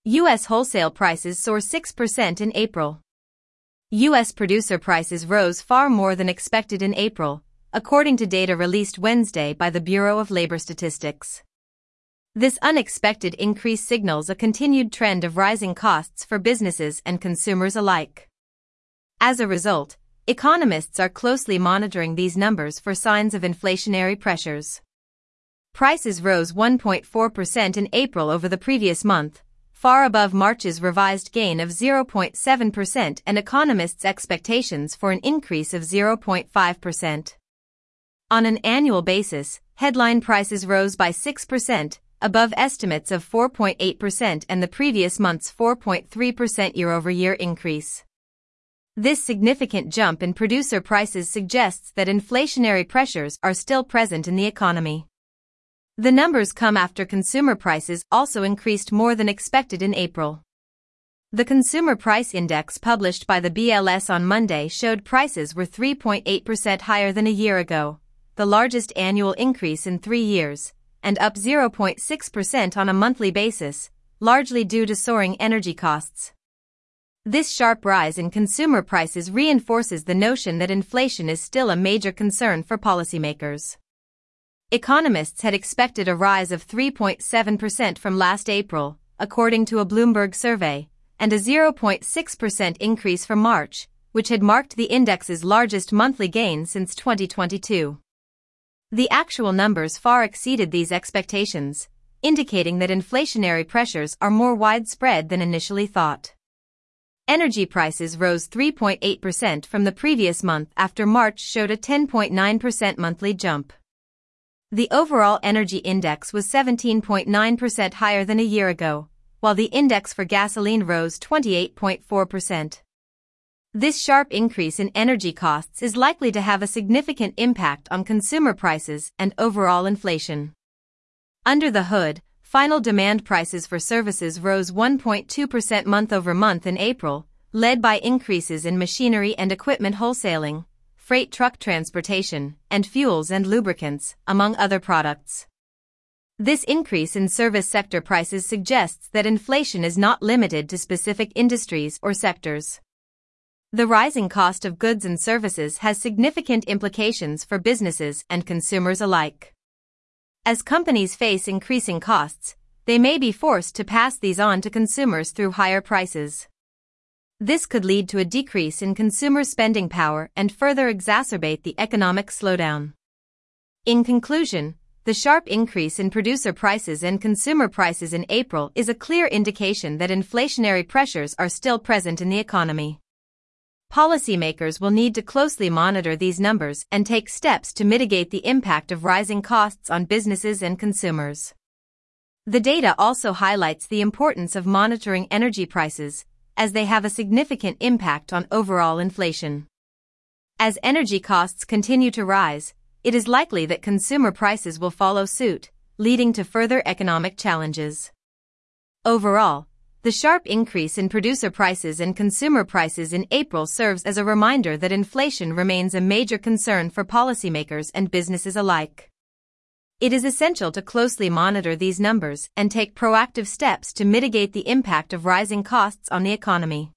U.S. wholesale prices soar 6% in April. U.S. producer prices rose far more than expected in April, according to data released Wednesday by the Bureau of Labor Statistics. This unexpected increase signals a continued trend of rising costs for businesses and consumers alike. As a result, economists are closely monitoring these numbers for signs of inflationary pressures. Prices rose 1.4% in April over the previous month, far above March's revised gain of 0.7% and economists' expectations for an increase of 0.5%. On an annual basis, headline prices rose by 6%, above estimates of 4.8% and the previous month's 4.3% year-over-year increase. This significant jump in producer prices suggests that inflationary pressures are still present in the economy. The numbers come after consumer prices also increased more than expected in April. The Consumer Price Index published by the BLS on Monday showed prices were 3.8% higher than a year ago, the largest annual increase in 3 years, and up 0.6% on a monthly basis, largely due to soaring energy costs. This sharp rise in consumer prices reinforces the notion that inflation is still a major concern for policymakers. Economists had expected a rise of 3.7% from last April, according to a Bloomberg survey, and a 0.6% increase from March, which had marked the index's largest monthly gain since 2022. The actual numbers far exceeded these expectations, indicating that inflationary pressures are more widespread than initially thought. Energy prices rose 3.8% from the previous month after March showed a 10.9% monthly jump. The overall energy index was 17.9% higher than a year ago, while the index for gasoline rose 28.4%. This sharp increase in energy costs is likely to have a significant impact on consumer prices and overall inflation. Under the hood, final demand prices for services rose 1.2% month-over-month in April, led by increases in machinery and equipment wholesaling, freight truck transportation, and fuels and lubricants, among other products. This increase in service sector prices suggests that inflation is not limited to specific industries or sectors. The rising cost of goods and services has significant implications for businesses and consumers alike. As companies face increasing costs, they may be forced to pass these on to consumers through higher prices. This could lead to a decrease in consumer spending power and further exacerbate the economic slowdown. In conclusion, the sharp increase in producer prices and consumer prices in April is a clear indication that inflationary pressures are still present in the economy. Policymakers will need to closely monitor these numbers and take steps to mitigate the impact of rising costs on businesses and consumers. The data also highlights the importance of monitoring energy prices, as they have a significant impact on overall inflation. As energy costs continue to rise, it is likely that consumer prices will follow suit, leading to further economic challenges. Overall, the sharp increase in producer prices and consumer prices in April serves as a reminder that inflation remains a major concern for policymakers and businesses alike. It is essential to closely monitor these numbers and take proactive steps to mitigate the impact of rising costs on the economy.